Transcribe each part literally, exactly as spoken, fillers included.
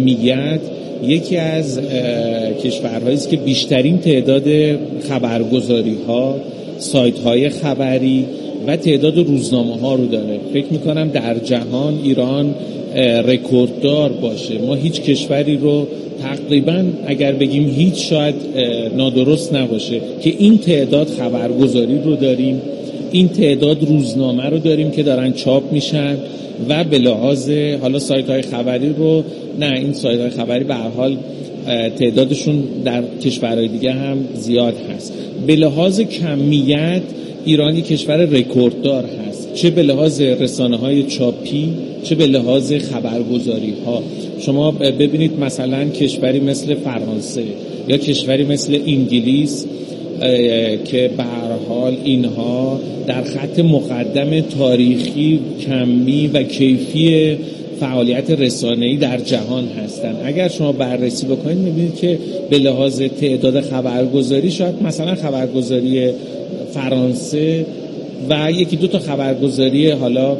کمیت یکی از کشورهایی است که بیشترین تعداد خبرگزاری‌ها، سایت‌های خبری و تعداد روزنامه‌ها رو داره. فکر می‌کنم در جهان ایران رکورددار باشه. ما هیچ کشوری رو تقریباً اگر بگیم هیچ شاید نادرست نباشه که این تعداد خبرگزاری رو داریم، این تعداد روزنامه رو داریم که دارن چاپ میشن و به لحاظ حالا سایت‌های خبری رو نه این سایت‌های خبری به هر حال تعدادشون در کشورهای دیگه هم زیاد هست. به لحاظ کمیت ایرانی کشور رکورددار هست، چه به لحاظ رسانه‌های چاپی چه به لحاظ خبرگزاری‌ها. شما ببینید مثلا کشوری مثل فرانسه یا کشوری مثل انگلیس که به هر حال اینها در خط مقدم تاریخی، کمی و کیفی فعالیت رسانه‌ای در جهان هستند. اگر شما بررسی بکنید می‌بینید که به لحاظ تعداد خبرگزاری شاید مثلا خبرگزاری فرانسه و یکی دو تا خبرگزاری حالا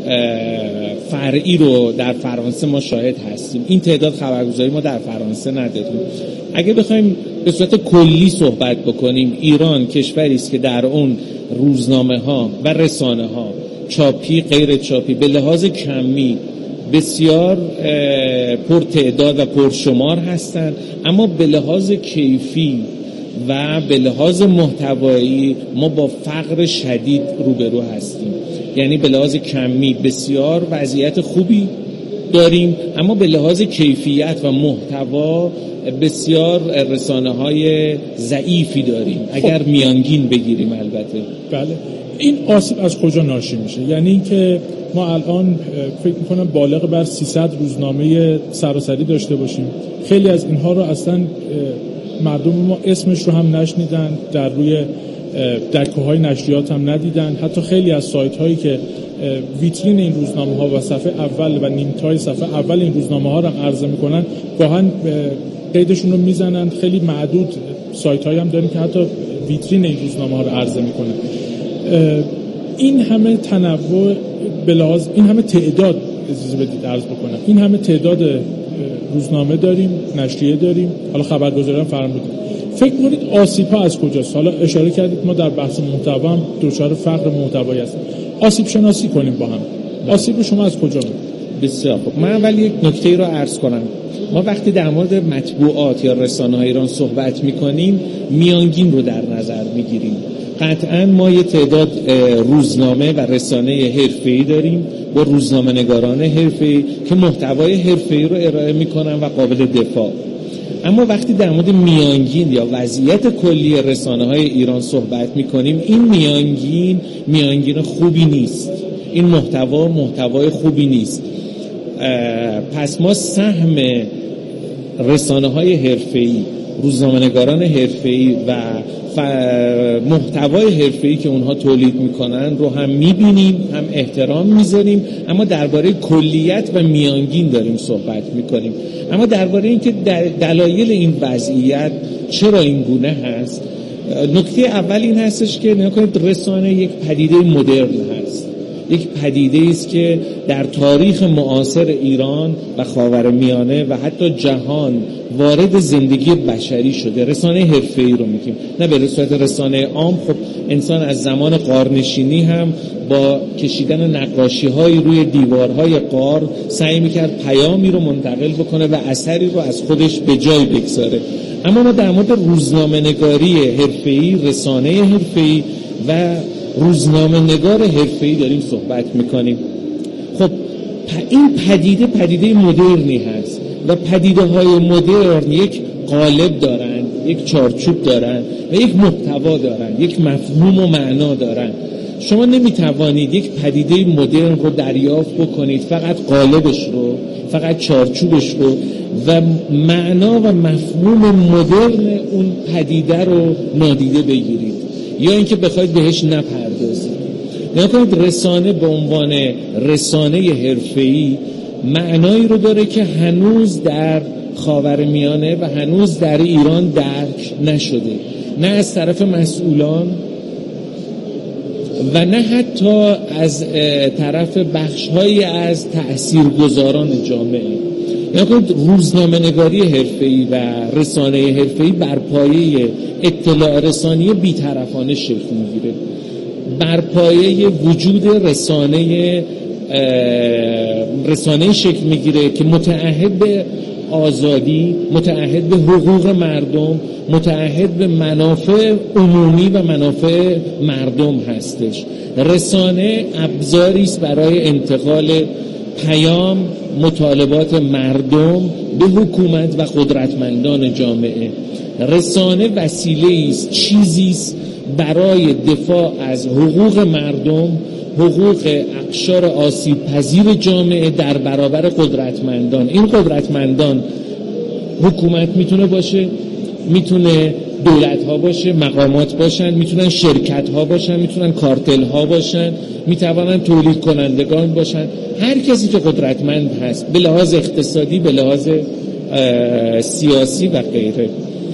فرعی رو در فرانسه ما شاهد هستیم. این تعداد خبرگزاری ما در فرانسه نداریم. اگه بخوایم به صورت کلی صحبت بکنیم، ایران کشوری است که در اون روزنامه‌ها و رسانه‌ها چاپی غیر چاپی به لحاظ کمی بسیار پرتعداد و پرشمار هستند، اما به لحاظ کیفی و به لحاظ محتوایی ما با فقر شدید روبرو هستیم. یعنی به لحاظ کمی بسیار وضعیت خوبی داریم، اما به لحاظ کیفیت و محتوا بسیار رسانه‌های ضعیفی داریم اگر خب. میانگین بگیریم البته. بله. این آسیب از کجا ناشی میشه؟ یعنی اینکه ما الان فکر میکنم بالغ بر سیصد روزنامه سراسری داشته باشیم. خیلی از اینها رو اصلا مردم ما اسمش رو هم نشنیدن، در روی دکه‌های نشریات هم ندیدن. حتی خیلی از سایت هایی که ویترین این روزنامه ها و صفحه اول و نیمتای صفحه اول این روزنامه ها رو هم عرضه میکنن، گاهن قیدشون رو میزنن. خیلی معدود سایت هایی هم داریم که حتی ویترین این روزنامه ها رو عرضه میکنن. این همه تنوع بلاز، این همه تعداد، اجازه بدید عرض بکنم، این همه تعداد روزنامه داریم، نشریه داریم، حالا خبرگزاری هم فرمودید. فکر کنید آسیب ها از کجاست؟ حالا اشاره کردید ما در بحث محتوا هم دچار فقر محتوایی هستیم. آسیب شناسی کنیم با هم. آسیب شما از کجا میاد؟ بسیار خوب. من اول یک نکته رو عرض کنم. ما وقتی در مورد مطبوعات یا رسانه‌های ایران صحبت می‌کنیم، میانگین رو در نظر می‌گیریم. قطعاً ما یه تعداد روزنامه و رسانه حرفه‌ای داریم با روزنامه‌نگاران حرفه‌ای که محتوای حرفه‌ای رو ارائه می‌کنن و قابل دفاع. اما وقتی در مورد میانگین یا وضعیت کلی رسانه‌های ایران صحبت می‌کنیم، این میانگین میانگین خوبی نیست. این محتوا محتوای خوبی نیست. پس ما سهم رسانه‌های حرفه‌ای، روزنامه‌نگاران حرفه‌ای و محتوای حرفه‌ای که اونها تولید میکنن رو هم میبینیم، هم احترام میذاریم، اما درباره کلیت و میانگین داریم صحبت میکنیم. اما درباره اینکه دلایل این وضعیت چرا این گونه هست، نکته اول این هستش که نگاه کنید رسانه یک پدیده مدرن هست، یک پدیده است که در تاریخ معاصر ایران و خاورمیانه و حتی جهان وارد زندگی بشری شده. رسانه حرفه‌ای رو میگیم، نه به صورت رسانه عام. خب انسان از زمان غارنشینی هم با کشیدن نقاشی‌های روی دیوارهای غار سعی میکرد پیامی رو منتقل بکنه و اثری رو از خودش به جای بگذاره. اما ما در مورد روزنامه‌نگاری حرفه‌ای، رسانه حرفه‌ای و روزنامه نگار حرفه‌ای داریم صحبت میکنیم. خب این پدیده پدیده مدرنی هست و پدیده های مدرن یک قالب دارن، یک چارچوب دارن و یک محتوا دارن، یک مفهوم و معنا دارن. شما نمیتوانید یک پدیده مدرن رو دریافت بکنید فقط قالبش رو، فقط چارچوبش رو و معنا و مفهوم مدرن اون پدیده رو نادیده بگیرید یا اینکه بخواید بهش نپردازید. نگاه کنید رسانه به عنوان رسانه حرفه‌ای معنایی رو داره که هنوز در خاورمیانه و هنوز در ایران درک نشده، نه از طرف مسئولان و نه حتی از طرف بخش‌هایی از تأثیرگذاران جامعه. یعنی روزنامه‌نگاری حرفه‌ای و رسانه حرفه‌ای بر پایه اطلاع رسانی بی‌طرفانه شکل می‌گیره، بر پایه وجود رسانه رسانه شکل می‌گیره که متعهد به آزادی، متعهد به حقوق مردم، متعهد به منافع عمومی و منافع مردم هستش. رسانه ابزاری است برای انتقال پیام مطالبات مردم به حکومت و قدرتمندان جامعه. رسانه وسیله است، چیزی است برای دفاع از حقوق مردم، حقوق اقشار آسیب پذیر جامعه در برابر قدرتمندان. این قدرتمندان حکومت میتونه باشه، میتونه دولت ها باشه، مقامات باشن، میتونن شرکت ها باشن، میتونن کارتل ها باشن، میتوانن تولید کنندگان باشن، هر کسی که قدرتمند هست به لحاظ اقتصادی، به لحاظ سیاسی و غیره.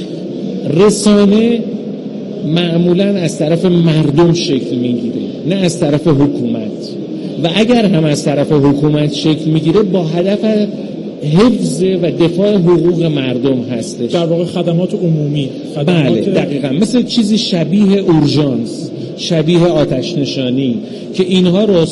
رسانه معمولاً از طرف مردم شکل میگیره، نه از طرف حکومت، و اگر هم از طرف حکومت شکل میگیره با هدف حفظ و دفاع حقوق مردم هستش. در واقع خدمات عمومی. خدمات بله دقیقاً، مثل چیزی شبیه اورژانس، شبیه آتش نشانی، که اینها رو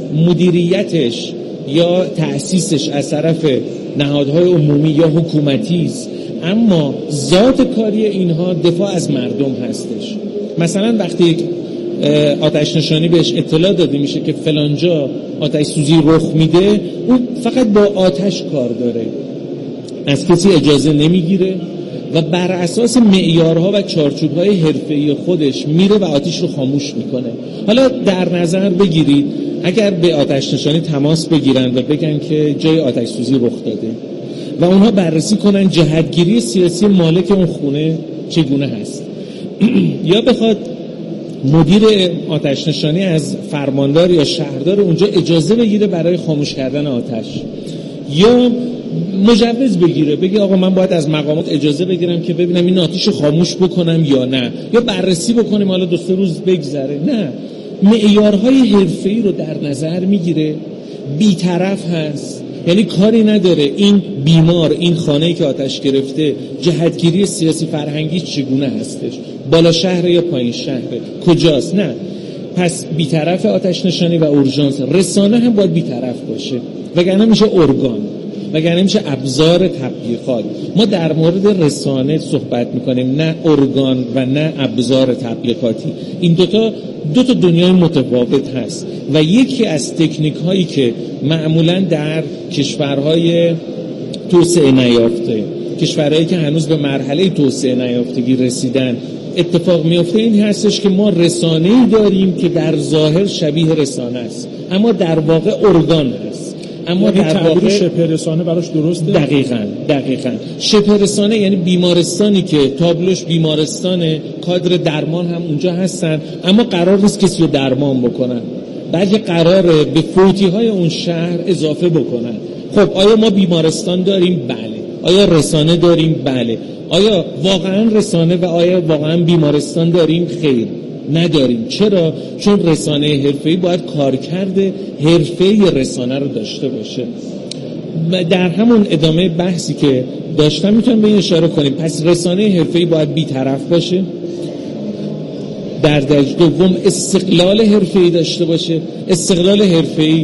مدیریتش یا تأسیسش از طرف نهادهای عمومی یا حکومتی است، اما ذات کاری اینها دفاع از مردم هستش. مثلا وقتی آتش نشانی بهش اطلاع داده میشه که فلانجا آتش سوزی رخ میده، اون فقط با آتش کار داره، از کسی اجازه نمیگیره و بر اساس معیارها و چارچوب‌های حرفه‌ای خودش میره و آتش رو خاموش میکنه. حالا در نظر بگیرید اگر به آتش نشانی تماس بگیرن و بگن که جای آتش سوزی رخ داده و اونها بررسی کنن جهتگیری سیاسی مالک اون خونه چگونه هست، یا بخواد مدیر آتش نشانی از فرماندار یا شهردار اونجا اجازه بگیره برای خاموش کردن آتش، یا مجوز بگیره بگه آقا من باید از مقامات اجازه بگیرم که ببینم این آتش رو خاموش بکنم یا نه، یا بررسی بکنیم حالا دو سه روز بگذره. نه، معیارهای حرفه‌ای رو در نظر میگیره، بی‌طرف هست، یعنی کاری نداره این بیمار، این خانه‌ای که آتش گرفته جهتگیری سیاسی فرهنگی چگونه هستش، بالا شهر یا پایین شهر، کجاست. نه، پس بی‌طرف آتش نشانی و اورژانس. رسانه هم باید بی‌طرف باشه، وگرنه میشه ارگان، وگرنه میشه ابزار تبلیغات. ما در مورد رسانه صحبت میکنیم، نه ارگان و نه ابزار تبلیغاتی. این دوتا دو تا دنیای متفاوت هست و یکی از تکنیک هایی که معمولا در کشورهای توسعه نیافته، کشورهایی که هنوز به مرحله توسعه نیافتگی رسیدن، اتفاق میفته این هستش که ما رسانه‌ای داریم که در ظاهر شبیه رسانه است اما در واقع ارگان هست. اما در واقع شبه رسانه براش درسته؟ دقیقاً دقیقاً شبه رسانه یعنی بیمارستانی که تابلوش بیمارستانه، کادر درمان هم اونجا هستن، اما قرار نیست کسی رو درمان بکنن، بلکه قراره به فوتی‌های اون شهر اضافه بکنن. خب آیا ما بیمارستان داریم؟ بله. آیا رسانه داریم؟ بله. آیا واقعاً رسانه و آیا واقعاً بیمارستان داریم؟ خیر، نداریم. چرا؟ چون رسانه حرفه‌ای باید کارکرد حرفه‌ای رسانه رو داشته باشه. در همون ادامه بحثی که داشتم میتونم به این اشاره کنیم. پس رسانه حرفه‌ای باید بی‌طرف باشه، در درجه دوم استقلال حرفه‌ای داشته باشه، استقلال حرفه‌ای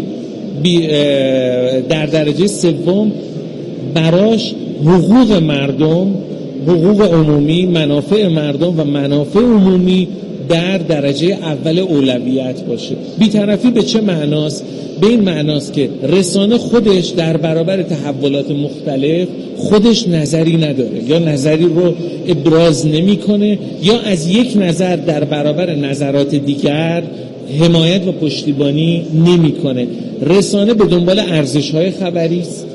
در درجه سوم براش حقوق مردم، حقوق عمومی، منافع مردم و منافع عمومی در درجه اول اولویت باشه. بی‌طرفی به چه معناست؟ به این معناست که رسانه خودش در برابر تحولات مختلف خودش نظری نداره، یا نظری رو ابراز نمیکنه، یا از یک نظر در برابر نظرات دیگر حمایت و پشتیبانی نمیکنه. رسانه به دنبال ارزش‌های خبری است،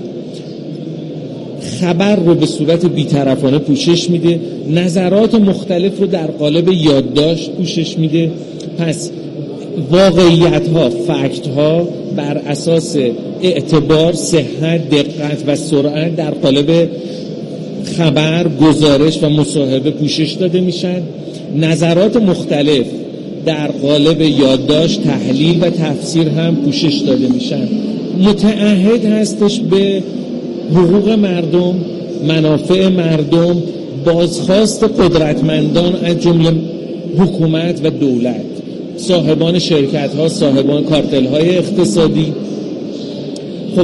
خبر رو به صورت بی‌طرفانه پوشش میده، نظرات مختلف رو در قالب یادداشت پوشش میده. پس واقعیت ها، فکت ها بر اساس اعتبار، صحت، دقت و سرعت در قالب خبر، گزارش و مصاحبه پوشش داده میشن. نظرات مختلف در قالب یادداشت، تحلیل و تفسیر هم پوشش داده میشن. متعهد هستش به حقوق مردم، منافع مردم، بازخواست قدرتمندان از جمله حکومت و دولت، صاحبان شرکت ها، صاحبان کارتل های اقتصادی. خب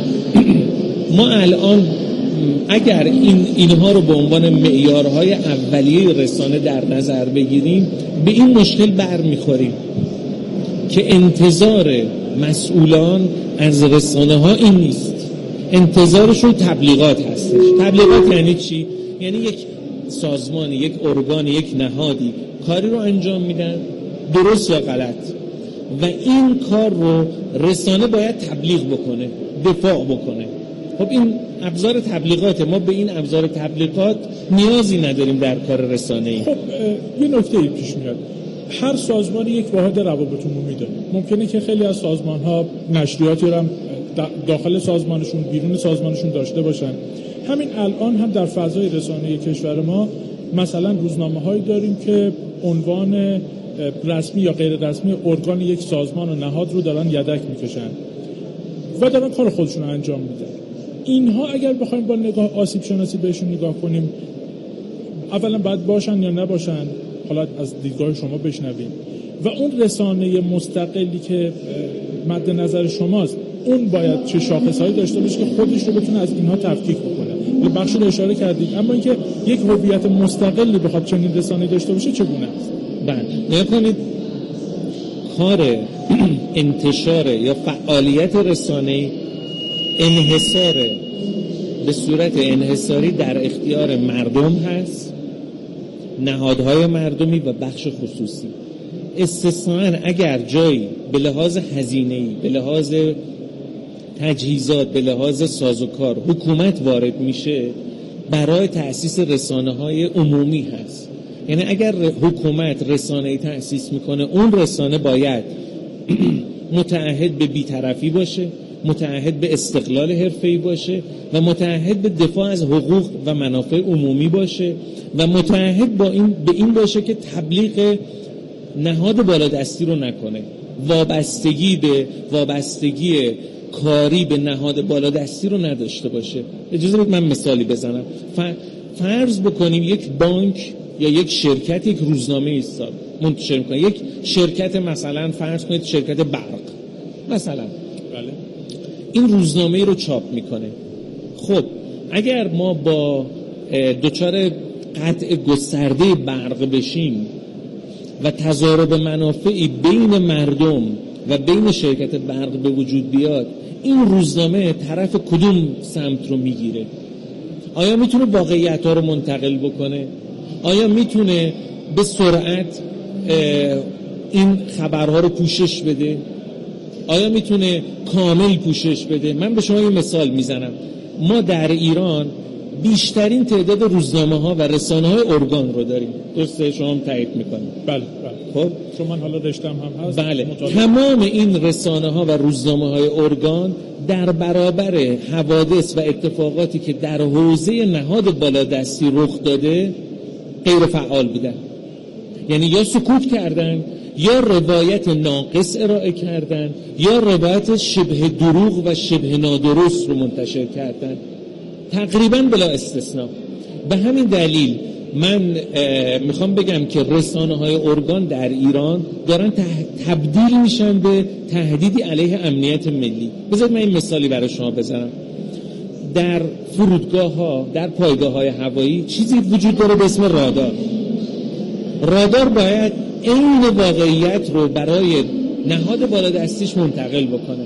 ما الان اگر این اینها رو به عنوان معیارهای اولیه رسانه در نظر بگیریم، به این مشکل برمیخوریم که انتظار مسئولان از رسانه ها این نیست. انتظارشون تبلیغات هستش. تبلیغات یعنی چی؟ یعنی یک سازمانی، یک ارگان، یک نهادی کاری رو انجام میدن، درست یا غلط، و این کار رو رسانه باید تبلیغ بکنه، دفاع بکنه. خب این ابزار تبلیغاته، ما به این ابزار تبلیغات نیازی نداریم در کار رسانه‌ای. خب یه نکته ای پیش میاد، هر سازمانی یک واحد روابط عمومی داره. ممکنه که خیلی از سازمان‌ها نشریاتی رو هم داخل سازمانشون، بیرون سازمانشون داشته باشن. همین الان هم در فضای رسانه‌ای کشور ما مثلا روزنامه‌هایی داریم که عنوان رسمی یا غیر رسمی ارگان یک سازمان و نهاد رو دارن یدک میکشن و دارن کار خودشون رو انجام میدن. اینها اگر بخوایم با نگاه آسیب شناسی بهشون نگاه کنیم، اولا باید باشن یا نباشن، حالا از دیدگاه شما بشنویم. و اون رسانه مستقلی که مد نظر شماست، اون باید چه شاخصهایی داشته باشه که خودش رو بتونه از اینها تفکیک بکنه. یه بخشی رو اشاره کردید، اما اینکه یک هویت مستقلی بخواد چنین رسانه‌ای داشته باشه چگونه است؟ بله، نگاه کنید، کار انتشار یا فعالیت رسانه‌ای انحصار به صورت انحصاری در اختیار مردم هست، نهادهای مردمی و بخش خصوصی. استثناً اگر جایی به لحاظ هزینه‌ای، به لحاظ تجهیزات، به لحاظ سازوکار حکومت وارد میشه، برای تأسیس رسانه‌های عمومی هست. یعنی اگر حکومت رسانه‌ای تأسیس میکنه، اون رسانه باید متعهد به بی‌طرفی باشه، متعهد به استقلال حرفه‌ای باشه و متعهد به دفاع از حقوق و منافع عمومی باشه و متعهد با این به این باشه که تبلیغ نهاد بالادستی رو نکنه، وابستگی به وابستگی کاری به نهاد بالادستی رو نداشته باشه. اجازه بدید من مثالی بزنم. فرض بکنیم یک بانک یا یک شرکت یک روزنامه ایستاد منتشر میکنه، یک شرکت مثلا فرض کنید شرکت برق مثلا، بله، این روزنامه رو چاپ میکنه. خب اگر ما با دچار قطع گسترده برق بشیم و تضارب منافعی بین مردم و بین شرکت برق به وجود بیاد، این روزنامه طرف کدوم سمت رو میگیره؟ آیا میتونه واقعیت‌ها رو منتقل بکنه؟ آیا میتونه به سرعت این خبرها رو پوشش بده؟ آیا میتونه کامل پوشش بده؟ من به شما یه مثال میزنم. ما در ایران بیشترین تعداد روزنامه ها و رسانه های ارگان رو داریم. درسته؟ شما هم تایید میکنید. بله بله. خب چون من حالا رشتم هم هست. بله. تمام این رسانه ها و روزنامه های ارگان در برابر حوادث و اتفاقاتی که در حوزه نهاد بالادستی رخ داده غیر فعال بودن. یعنی یا سکوت کردن، یا روایت ناقص ارائه کردن، یا روایت شبه دروغ و شبه نادرست رو منتشر کردن، تقریبا بلا استثناء. به همین دلیل من میخوام بگم که رسانه های ارگان در ایران دارن تبدیل میشن به تهدیدی علیه امنیت ملی. بذارید من این مثالی برای شما بزنم. در فرودگاه ها، در پایگاه های هوایی چیزی وجود داره به اسم رادار. رادار باید این واقعیت رو برای نهاد بالادستیش منتقل بکنه.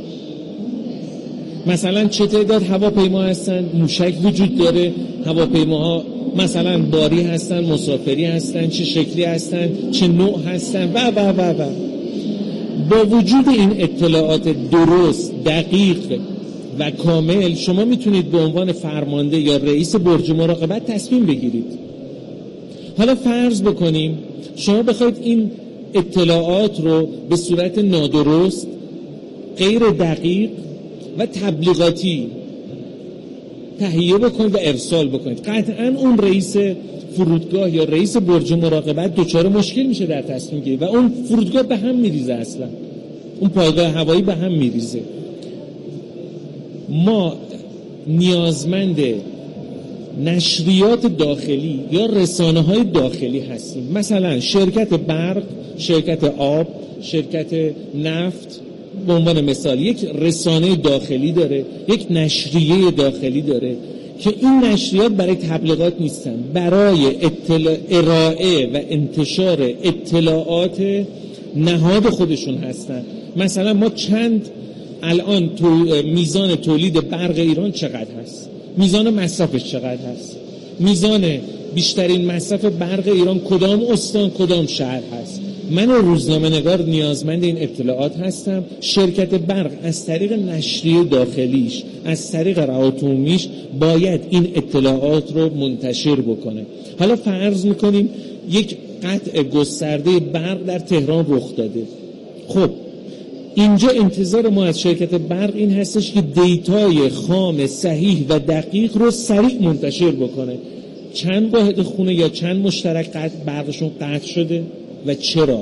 مثلا چه تعداد هواپیما هستن، موشک وجود داره، هواپیماها مثلا باری هستن، مسافری هستن، چه شکلی هستن، چه نوع هستن و و و و با وجود این اطلاعات درست، دقیق و کامل، شما میتونید به عنوان فرمانده یا رئیس برج مراقبت تصمیم بگیرید. حالا فرض بکنیم شما بخواید این اطلاعات رو به صورت نادرست، غیر دقیق و تبلیغاتی تهیه بکنید و ارسال بکنید، قطعاً اون رئیس فرودگاه یا رئیس برج مراقبت دچار مشکل میشه در تصمیم گیری و اون فرودگاه به هم میریزه، اصلا اون پایگاه هوایی به هم میریزه. ما نیازمند نشریات داخلی یا رسانه‌های داخلی هستیم. مثلا شرکت برق، شرکت آب، شرکت نفت به عنوان مثال یک رسانه داخلی داره، یک نشریه داخلی داره که این نشریات برای تبلیغات نیستن، برای اطلاع ارائه و انتشار اطلاعات نهاد خودشون هستن. مثلا ما چند الان تو میزان تولید برق ایران چقدر هست، میزان مصرفش چقدر هست، میزان بیشترین مصرف برق ایران کدام استان کدام شهر هست. من روزنامه نگار نیازمند این اطلاعات هستم. شرکت برق از طریق نشریه داخلیش، از طریق روابط عمومیش باید این اطلاعات رو منتشر بکنه. حالا فرض میکنیم یک قطع گسترده برق در تهران رخ داده. خب اینجا انتظار ما از شرکت برق این هستش که دیتای خام صحیح و دقیق رو سریع منتشر بکنه. چند واحد خونه یا چند مشترک قطع برقشون قطع شده و چرا؟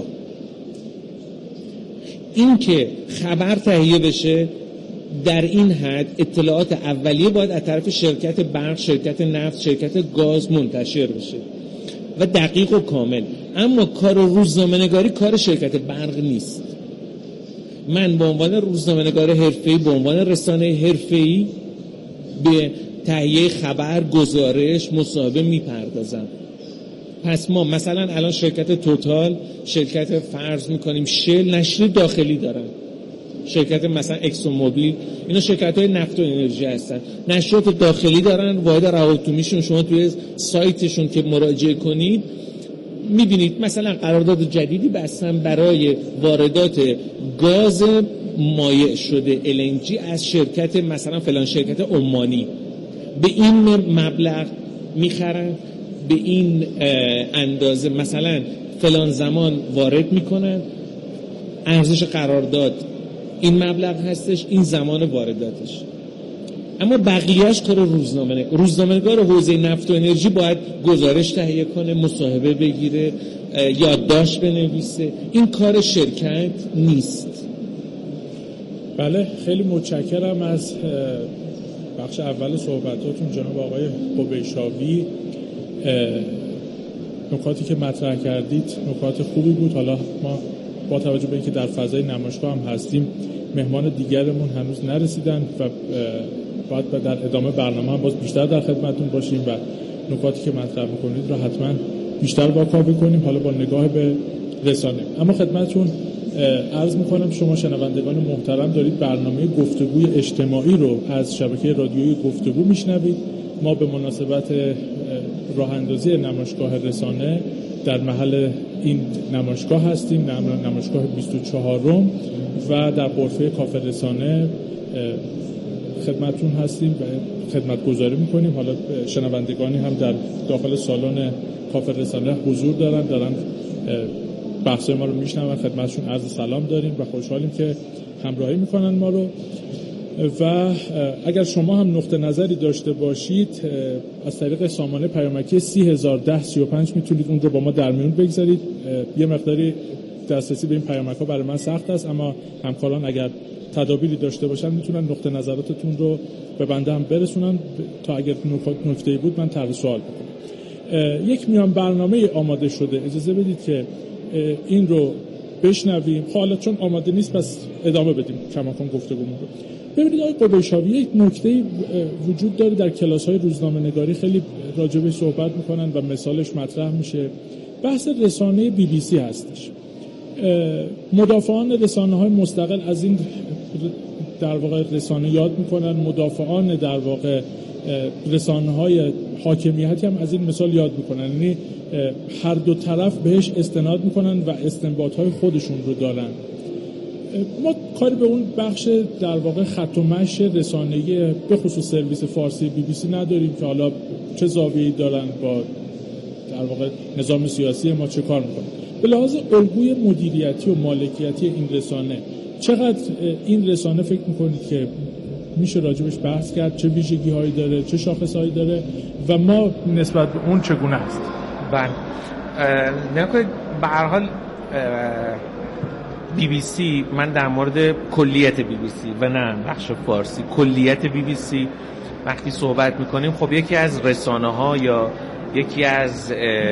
این که خبر تهیه بشه در این حد اطلاعات اولیه باید از طرف شرکت برق، شرکت نفت، شرکت گاز منتشر بشه و دقیق و کامل. اما کار روزنامه‌نگاری کار شرکت برق نیست. من به عنوان روزنامه‌نگار حرفه‌ای، به عنوان رسانه حرفه‌ای به تهیه خبر، گزارش، مصاحبه میپردازم. پس ما مثلا الان شرکت توتال، شرکت فرض میکنیم شل، نشریه داخلی دارن. شرکت مثلا اکسون موبیل، اینا شرکت‌های نفت و انرژی هستن، نشریات داخلی دارن. واحد روابط عمومیشون شما توی سایتشون که مراجعه کنید میبینید مثلا قرارداد جدیدی بستن برای واردات گاز مایع شده ال ان جی از شرکت مثلا فلان شرکت عمانی. به این مبلغ میخرن، به این اندازه مثلا فلان زمان وارد میکنن، ارزش قرارداد این مبلغ هستش، این زمان وارداتش. اما بقیهش کار روزنامه روزنامه‌نگار حوزه نفت و انرژی باید گزارش تهیه کنه، مصاحبه بگیره، یادداشت بنویسه. این کار شرکت نیست. بله، خیلی متشکرم از بخش اول صحبتاتون جناب آقای قبیشاوی. نکاتی که مطرح کردید نکات خوبی بود. حالا ما با توجه به اینکه در فضای نمایشگاه هم هستیم، مهمان دیگرمون هنوز نرسیدن و باید در ادامه برنامه هم باز بیشتر در خدمتتون باشیم و نکاتی که مطرح می‌کنید رو حتما بیشتر واکاوی کنیم، حالا با نگاه به رسانه. اما خدمتتون عرض می‌کنم شما شنوندگان محترم دارید برنامه گفتگوی اجتماعی رو از شبکه رادیویی گفتگو میشنوید. ما به مناسبت راه اندازی نمایشگاه رسانه در محل این نمایشگاه هستیم، نمایشگاه بیست و چهارم و در غرفه کافه رسانه خدمتتون هستیم و خدمت گذاری میکنیم. حالا شنوندگانی هم در داخل سالن کافه رسانه حضور دارن دارن بحث ما رو میشنون. خدمتشون عرض سلام داریم و خوشحالیم که همراهی میکنن ما رو. و اگر شما هم نقطه نظری داشته باشید از طریق سامانه پیامکی سی هزار ده سی و پنج میتونید اون رو با ما در میون بگذارید. یه مقداری دسترسی به این پیامک ها برای من سخت است، اما همکاران اگر تدابیری داشته باشن میتونن نقطه نظراتتون رو به بنده هم برسونن تا اگر نکته‌ای بود من طرح سوال بکنم. یک میان برنامه آماده شده، اجازه بدید که این رو بشنویم. حالا چون آماده نیست پس ادامه بدیم کماکان گفتگومون رو. ببینید آقای قبیشاوی، یک نکته وجود داره در کلاس‌های روزنامه‌نگاری، خیلی راجع بهش صحبت می‌کنن و مثالش مطرح میشه. بحث رسانه بی بی سی هستش. مدافعان رسانه‌های مستقل از این در واقع رسانه یاد می‌کنن، مدافعان در واقع رسانه‌های حاکمیتی هم از این مثال یاد می‌کنن. یعنی هر دو طرف بهش استناد می‌کنن و استنباط‌های خودشون رو دارن. ما کاری به اون بخش در واقع خط و مشی رسانه‌ای به خصوص سرویس فارسی بی بی سی نداریم که حالا چه زاویه‌ای دارن با در واقع نظام سیاسی ما چه کار می‌کنن. به لحاظ الگوی مدیریتی و مالکیتی این رسانه چقدر این رسانه فکر می‌کنید که میشه راجبش بحث کرد؟ چه ویژگی‌هایی داره، چه شاخص‌هایی داره و ما نسبت به اون چگونه هست؟ بله، نکنید به هر حال بی بی سی، من در مورد کلیت بی بی سی و نه بخش فارسی، کلیت بی بی سی وقتی صحبت میکنیم خب یکی از رسانه ها یا یکی از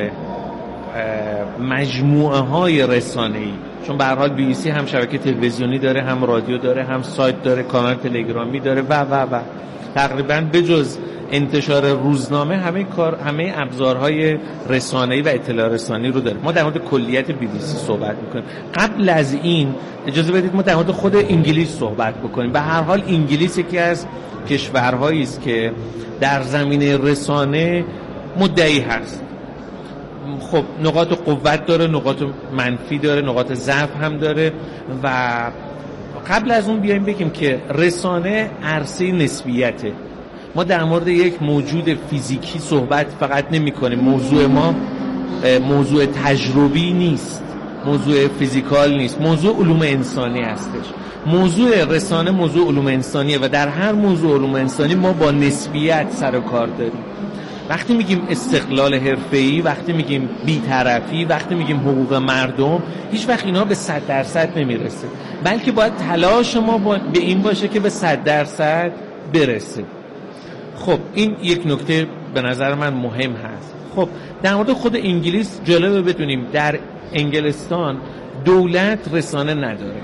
مجموعه های رسانه‌ای، چون به هر حال بی بی سی هم شبکه تلویزیونی داره، هم رادیو داره، هم سایت داره، کانال تلگرامی داره و و و تقریبا بجز انتشار روزنامه همه کار همه ابزارهای رسانه‌ای و اطلاع رسانی رو داره. ما در مورد کلیت بی بی سی صحبت میکنیم. قبل از این اجازه بدید ما در مورد خود انگلیس صحبت بکنیم. به هر حال انگلیس یکی از کشورهایی است که در زمینه رسانه مدعی هست. خب نقاط قوت داره، نقاط منفی داره، نقاط ضعف هم داره و قبل از اون بیایم بگیم که رسانه عرصه نسبیته. ما در مورد یک موجود فیزیکی صحبت فقط نمی کنیم. موضوع ما موضوع تجربی نیست، موضوع فیزیکال نیست، موضوع علوم انسانی هستش. موضوع رسانه موضوع علوم انسانیه و در هر موضوع علوم انسانی ما با نسبیت سر و کار داریم. وقتی میگیم استقلال حرفه‌ای، وقتی میگیم بی‌طرفی، وقتی میگیم حقوق مردم، هیچ وقت اینا به صد درصد نمیرسه، بلکه باید تلاش ما با به این باشه که به صد درصد برسه. خب این یک نکته به نظر من مهم هست. خب در مورد خود انگلیس جالبه بدونیم در انگلستان دولت رسانه نداره.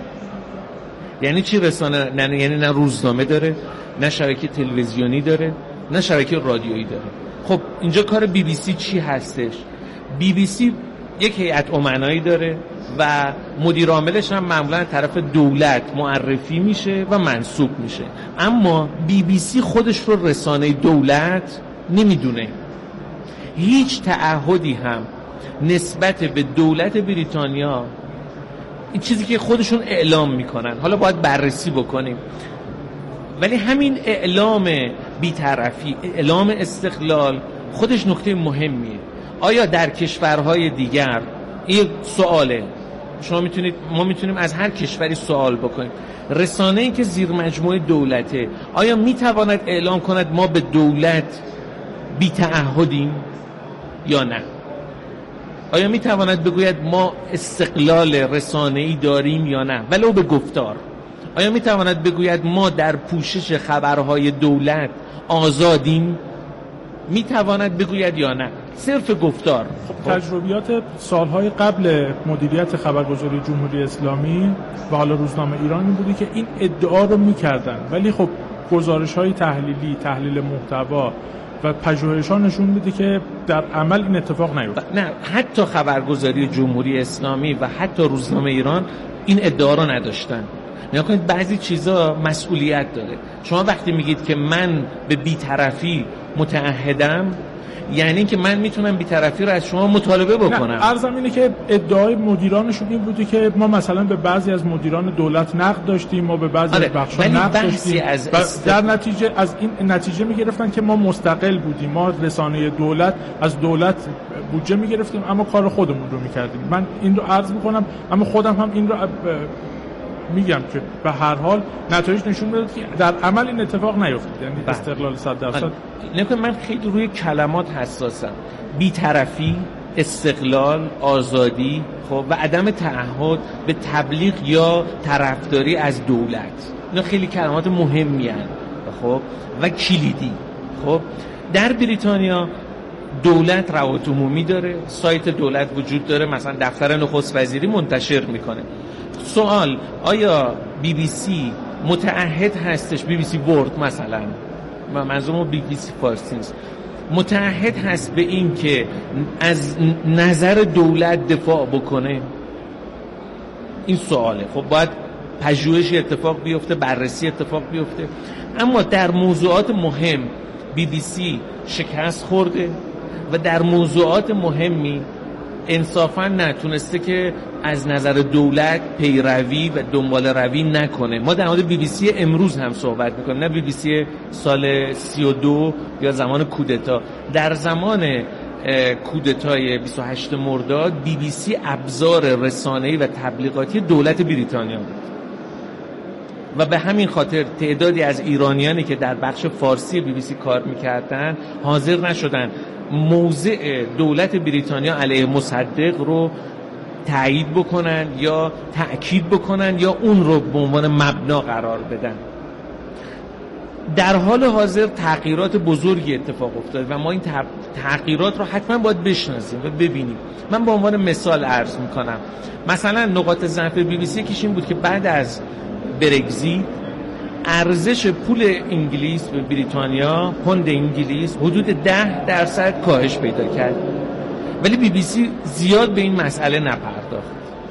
یعنی چی رسانه؟ نه یعنی نه روزنامه داره، نه شبکه تلویزیونی داره، نه شبکه رادیویی داره. خب اینجا کار بی بی سی چی هستش؟ بی بی سی یک هیئت امنایی داره و مدیر عاملش هم معمولا طرف دولت معرفی میشه و منصوب میشه. اما بی بی سی خودش رو رسانه دولت نمیدونه. هیچ تعهدی هم نسبت به دولت بریتانیا، این چیزی که خودشون اعلام میکنن، حالا باید بررسی بکنیم، ولی همین اعلام بی‌طرفی، اعلام استقلال خودش نکته مهمیه. آیا در کشورهای دیگر، این سواله، شما میتونید ما میتونیم از هر کشوری سوال بکنیم، رسانه‌ای که زیر مجموعه دولته آیا میتواند اعلام کند ما به دولت بی‌تعهدیم یا نه؟ آیا میتواند بگوید ما استقلال رسانه‌ای داریم یا نه، ولو به گفتار؟ آیا میتواند بگوید ما در پوشش خبرهای دولت آزادیم؟ میتواند بگوید یا نه؟ صرف گفتار. خب تجربیات سالهای قبل مدیریت خبرگزاری جمهوری اسلامی و حالا روزنامه ایران این بودی که این ادعا رو میکردن، ولی خب گزارش‌های تحلیلی، تحلیل محتوا و پژوهش‌ها نشون میده که در عمل این اتفاق نیفتاد. نه، حتی خبرگزاری جمهوری اسلامی و حتی روزنامه ایران این ادعا رو نداشتن. نگاه کنید بعضی چیزا مسئولیت داره. شما وقتی میگید که من به بی‌طرفی متعهدم، یعنی که من میتونم بی‌طرفی رو از شما مطالبه بکنم. نه، عرضم اینه که ادعای مدیرانشون این بوده که ما مثلا به بعضی از مدیران دولت نقد داشتیم، ما به بعضی آره، از بخش‌ها نقد داشتیم. از است... در نتیجه از این نتیجه میگرفتن که ما مستقل بودیم، ما رسانه دولت از دولت بودجه میگرفتیم اما کار خودمون رو میکردیم. من این رو عرض میکنم، اما خودم هم این رو میگم که به هر حال نتایج نشون میده که در عمل این اتفاق نیفتاد، یعنی بله. استقلال صد درصد. نکنه من خیلی روی کلمات حساسم. بی‌طرفی، استقلال، آزادی، خب و عدم تعهد به تبلیغ یا طرفداری از دولت، اینا خیلی کلمات مهمی هستند خب و کلیدی. خب در بریتانیا دولت روابط عمومی داره، سایت دولت وجود داره، مثلا دفتر نخست وزیری منتشر میکنه. سوال، آیا بی بی سی متعهد هستش؟ بی بی سی ورد مثلا، منظورم بی بی سی فارسی نیست، متعهد هست به این که از نظر دولت دفاع بکنه؟ این سواله. خب باید پژوهشی اتفاق بیفته، بررسی اتفاق بیفته. اما در موضوعات مهم بی بی سی شکست خورده و در موضوعات مهمی انصافا نتونسته که از نظر دولت پیروی و دنبال روی نکنه. ما در مورد بی بی سی امروز هم صحبت میکنیم، نه بی بی سی سال سی و دو یا زمان کودتا. در زمان کودتای بیست و هشتم مرداد بی بی سی ابزار رسانه‌ای و تبلیغاتی دولت بریتانیا بود و به همین خاطر تعدادی از ایرانیانی که در بخش فارسی بی بی سی کار میکردن حاضر نشدن موضع دولت بریتانیا علیه مصدق رو تایید بکنن یا تأکید بکنن یا اون رو به عنوان مبنا قرار بدن. در حال حاضر تغییرات بزرگی اتفاق افتاده و ما این تغییرات رو حتما باید بشناسیم و ببینیم. من به عنوان مثال عرض میکنم، مثلا نقاط ضعف بی بی سی یکیش این بود که بعد از برگزیت ارزش پول انگلیس به بریتانیا، پوند انگلیس، حدود ده درصد کاهش پیدا کرد، ولی بی بی سی زیاد به این مسئله نپرداخت.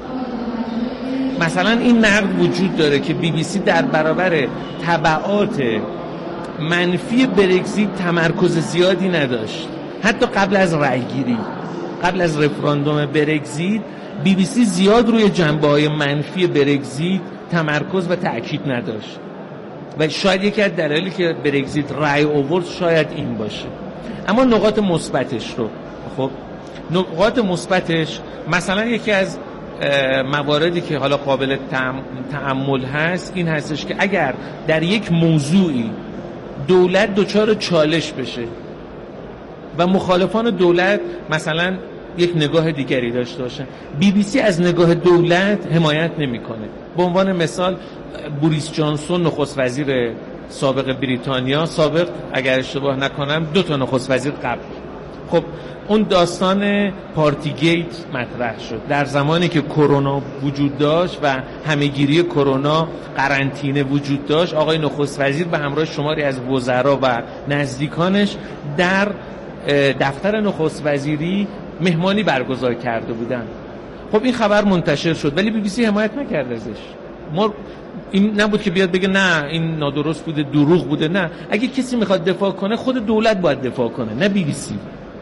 مثلا این نقد وجود داره که بی بی سی در برابر تبعات منفی برگزیت تمرکز زیادی نداشت. حتی قبل از رأیگیری، قبل از رفراندوم برگزیت، بی بی سی زیاد روی جنبه‌های منفی برگزیت تمرکز و تأکید نداشت و شاید یکی از دلایلی که برگزیت رأی آورد شاید این باشه. اما نقاط مثبتش رو، خب نقاط مثبتش مثلا یکی از مواردی که حالا قابل تأمل هست این هستش که اگر در یک موضوعی دولت دچار چالش بشه و مخالفان دولت مثلا یک نگاه دیگری داشته باشن، بی بی سی از نگاه دولت حمایت نمیکنه. به عنوان مثال بوریس جانسون نخست وزیر سابق بریتانیا، سابق اگر اشتباه نکنم دو تا نخست وزیر قبل، خب اون داستان پارتی گیت مطرح شد در زمانی که کرونا وجود داشت و همهگیری کرونا، قرنطینه وجود داشت. آقای نخست وزیر به همراه شماری از وزرا و نزدیکانش در دفتر نخست وزیری مهمانی برگزار کرده بودند. خب این خبر منتشر شد ولی بی بی سی حمایت نکرد ازش. ما این نبود که بیاد بگه نه این نادرست بوده، دروغ بوده. نه، اگه کسی میخواد دفاع کنه خود دولت باید دفاع کنه، نه بی بی سی.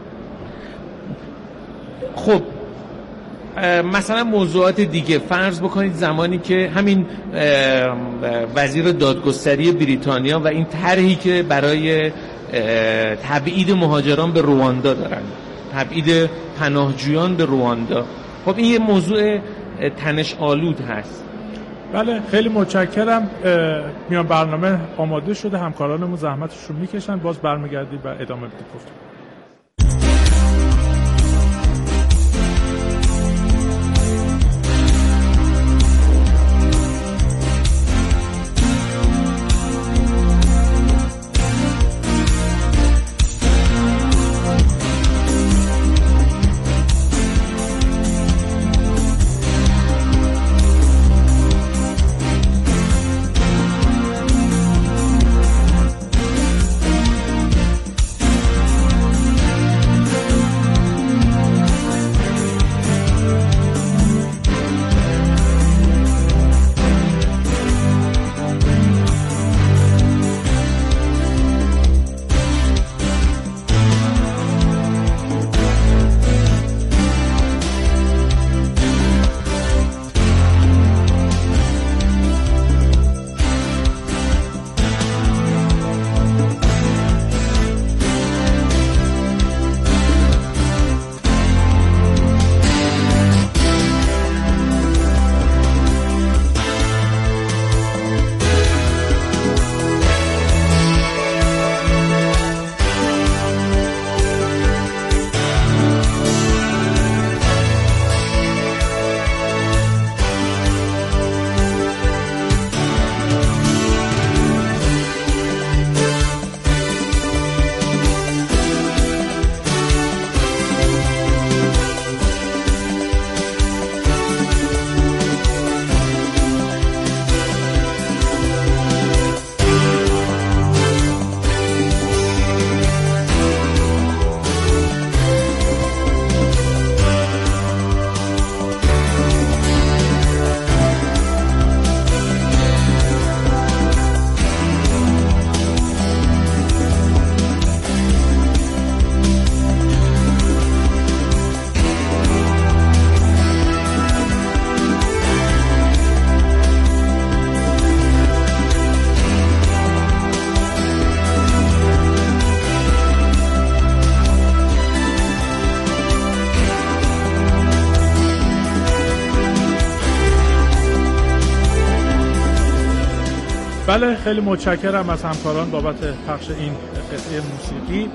خب مثلا موضوعات دیگه، فرض بکنید زمانی که همین وزیر دادگستری بریتانیا و این طرحی که برای تبعید مهاجران به رواندا دارن، تبعید پناهجویان به رواندا، خب این یه موضوع تنش آلود هست. بله خیلی متشکرم. میان برنامه آماده شده، همکارانمون زحمتش رو میکشن، باز برمیگردید و ادامه بدید گفتگو. بله خیلی متشکرم از همکاران بابت پخش این قطعه موسیقی.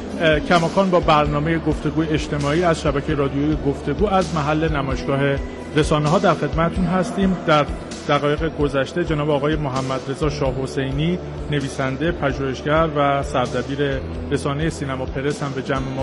کماکان با برنامه گفتگوی اجتماعی از شبکه رادیویی گفتگو از محل نمایشگاه رسانه‌ها در خدمتتون هستیم. در دقایق گذشته جناب آقای محمد رضا شاه حسینی، نویسنده، پژوهشگر و سردبیر رسانه سینما پرس هم به جمع ما